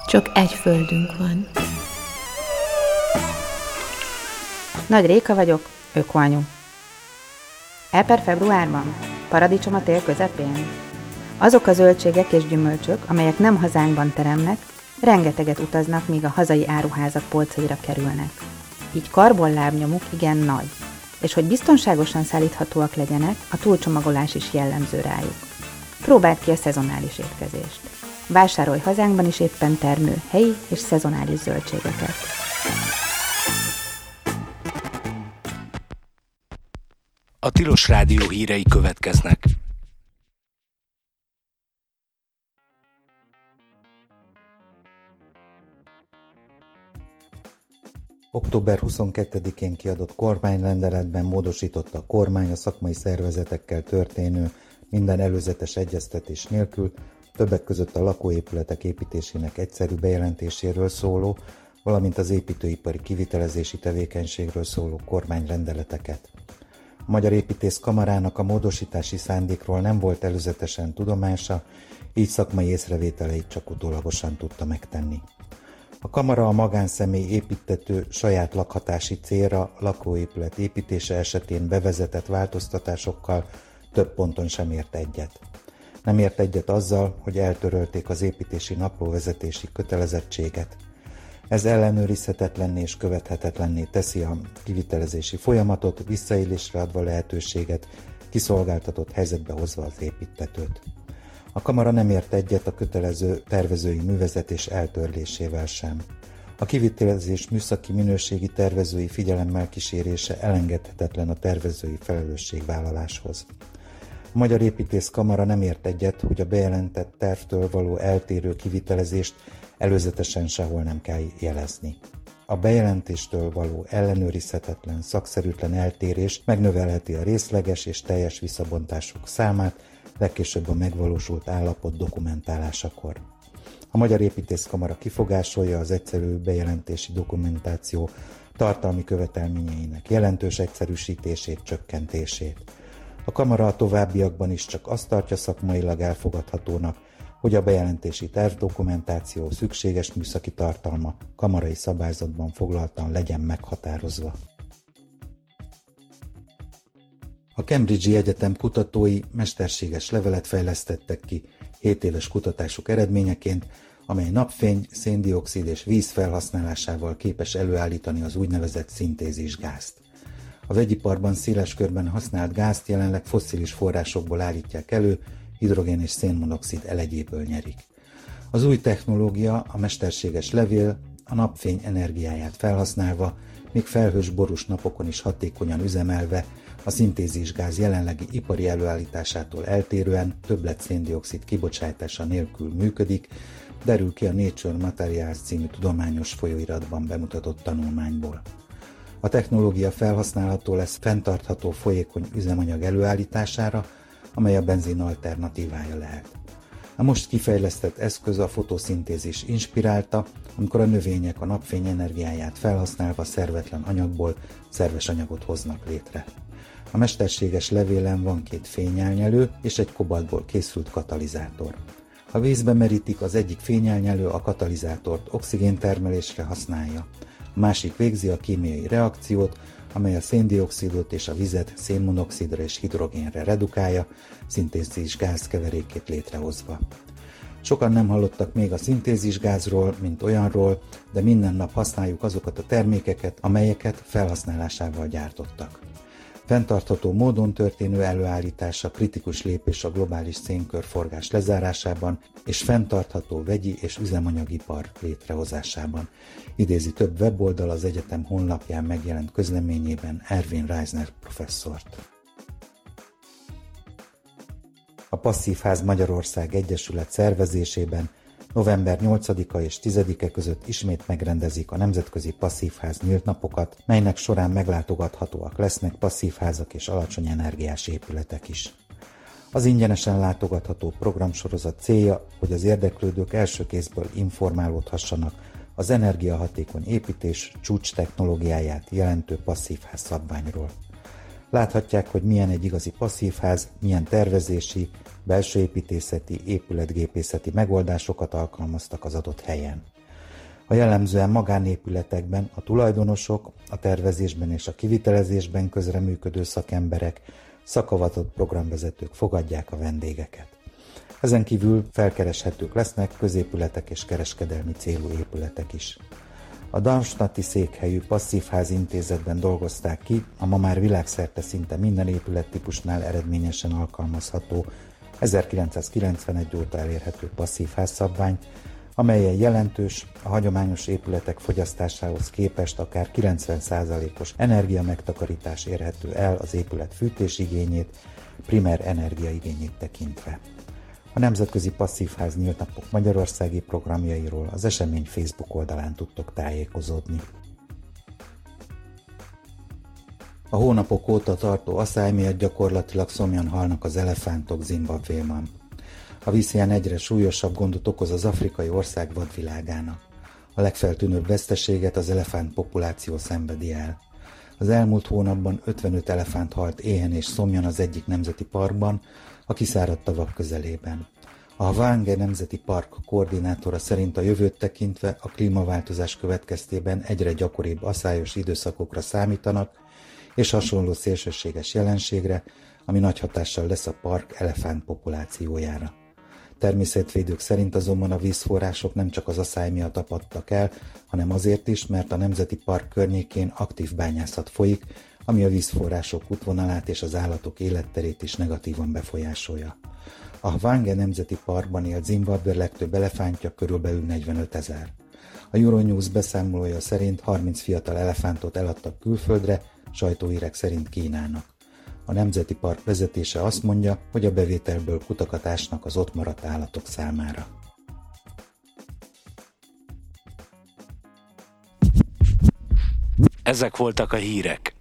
Csak egy földünk van. Nagy Réka vagyok, ökoanyu. Elper februárban? Paradicsom a tél közepén? Azok a zöldségek és gyümölcsök, amelyek nem hazánkban teremnek, rengeteget utaznak, míg a hazai áruházak polcaira kerülnek. Így karbonlábnyomuk igen nagy, és hogy biztonságosan szállíthatóak legyenek, a túlcsomagolás is jellemző rájuk. Próbáld ki a szezonális étkezést. Vásárolj hazánkban is éppen termő helyi és szezonális zöldségeket. A Tilos Rádió hírei következnek. Október 22-én kiadott kormányrendeletben módosította a kormány a szakmai szervezetekkel történő minden előzetes egyeztetés nélkül, többek között a lakóépületek építésének egyszerű bejelentéséről szóló, valamint az építőipari kivitelezési tevékenységről szóló kormányrendeleteket. A Magyar Építész Kamarának a módosítási szándékról nem volt előzetesen tudomása, így szakmai észrevételeit csak utólagosan tudta megtenni. A kamara a magánszemély építtető saját lakhatási célra lakóépület építése esetén bevezetett változtatásokkal több ponton sem ért egyet. Nem ért egyet azzal, hogy eltörölték az építési naplóvezetési kötelezettséget. Ez ellenőrizhetetlenné és követhetetlenné teszi a kivitelezési folyamatot, visszaélésre adva lehetőséget, kiszolgáltatott helyzetbe hozva az építtetőt. A kamara nem ért egyet a kötelező tervezői művezetés eltörlésével sem. A kivitelezés műszaki minőségi tervezői figyelemmel kísérése elengedhetetlen a tervezői felelősségvállaláshoz. A Magyar Építész Kamara nem ért egyet, hogy a bejelentett tervtől való eltérő kivitelezést előzetesen sehol nem kell jelezni. A bejelentéstől való ellenőrizhetetlen, szakszerűtlen eltérés megnövelheti a részleges és teljes visszabontások számát, legkésőbb a megvalósult állapot dokumentálásakor. A Magyar Építész Kamara kifogásolja az egyszerű bejelentési dokumentáció tartalmi követelményeinek jelentős egyszerűsítését, csökkentését. A kamara a továbbiakban is csak azt tartja szakmailag elfogadhatónak, hogy a bejelentési tervdokumentáció szükséges műszaki tartalma kamarai szabályzatban foglaltan legyen meghatározva. A Cambridge-i Egyetem kutatói mesterséges levelet fejlesztettek ki 7 éves kutatásuk eredményeként, amely napfény, széndioxid és víz felhasználásával képes előállítani az úgynevezett szintézisgázt. A vegyiparban széles körben használt gázt jelenleg fosszilis forrásokból állítják elő, hidrogén és szénmonoxid elegyéből nyerik. Az új technológia, a mesterséges levél, a napfény energiáját felhasználva, még felhős borús napokon is hatékonyan üzemelve, a szintézisgáz jelenlegi ipari előállításától eltérően többlet széndioxid kibocsátása nélkül működik, derül ki a Nature Materials című tudományos folyóiratban bemutatott tanulmányból. A technológia felhasználható lesz fenntartható folyékony üzemanyag előállítására, amely a benzin alternatívája lehet. A most kifejlesztett eszköz a fotoszintézis inspirálta, amikor a növények a napfény energiáját felhasználva szervetlen anyagból szerves anyagot hoznak létre. A mesterséges levélen van 2 fényelnyelő és egy kobaltból készült katalizátor. Ha vízbe merítik, az egyik fényelnyelő a katalizátort oxigéntermelésre használja, a másik végzi a kémiai reakciót, amely a széndioxidot és a vizet szénmonoxidra és hidrogénre redukálja, szintézisgáz keverékét létrehozva. Sokan nem hallottak még a szintézisgázról, mint olyanról, de minden nap használjuk azokat a termékeket, amelyeket felhasználásával gyártottak. Fenntartható módon történő előállítása kritikus lépés a globális szénkörforgás lezárásában és fenntartható vegyi és üzemanyagipar létrehozásában, idézi több weboldal az egyetem honlapján megjelent közleményében Erwin Reisner professzort. A Passzívház Magyarország Egyesület szervezésében november 8-a és 10-e között ismét megrendezik a Nemzetközi Passzívház nyílt napokat, melynek során meglátogathatóak lesznek passzívházak és alacsony energiás épületek is. Az ingyenesen látogatható programsorozat célja, hogy az érdeklődők első kézből informálódhassanak az energiahatékony építés csúcs technológiáját jelentő passzívház szabványról. Láthatják, hogy milyen egy igazi passzívház, milyen tervezési, belső építészeti, épületgépészeti megoldásokat alkalmaztak az adott helyen. A jellemzően magánépületekben a tulajdonosok, a tervezésben és a kivitelezésben közreműködő szakemberek, szakavatott programvezetők fogadják a vendégeket. Ezen kívül felkereshetők lesznek középületek és kereskedelmi célú épületek is. A Darmstadti székhelyű Passzívház intézetben dolgozták ki a ma már világszerte szinte minden épülettípusnál eredményesen alkalmazható 1991 óta elérhető passzívház szabványt, amelyen jelentős, a hagyományos épületek fogyasztásához képest akár 90%-os energiamegtakarítás érhető el az épület fűtésigényét, primer energiaigényét tekintve. A Nemzetközi Passzívház Nyílt Napok magyarországi programjairól az esemény Facebook oldalán tudtok tájékozódni. A hónapok óta tartó asszály miatt gyakorlatilag szomjan halnak az elefántok Zimbabvéban. A vízhiány egyre súlyosabb gondot okoz az afrikai ország vadvilágának. A legfeltűnőbb veszteséget az elefánt populáció szenvedi el. Az elmúlt hónapban 55 elefánt halt éhen és szomjan az egyik nemzeti parkban, a kiszáradt tavak közelében. A Hwange Nemzeti Park koordinátora szerint a jövőt tekintve a klímaváltozás következtében egyre gyakoribb asszályos időszakokra számítanak, és hasonló szélsőséges jelenségre, ami nagy hatással lesz a park elefánt populációjára. Természetvédők szerint azonban a vízforrások nem csak az asszály miatt apadtak el, hanem azért is, mert a Nemzeti Park környékén aktív bányászat folyik, ami a vízforrások útvonalát és az állatok életterét is negatívan befolyásolja. A Hwange Nemzeti Parkban élt Zimbabwe legtöbb elefántja körülbelül 45 000. A Euronews beszámolója szerint 30 fiatal elefántot eladtak külföldre, sajtóhírek szerint Kínának. A Nemzeti Park vezetése azt mondja, hogy a bevételből kutakat ásnak az ott maradt állatok számára. Ezek voltak a hírek.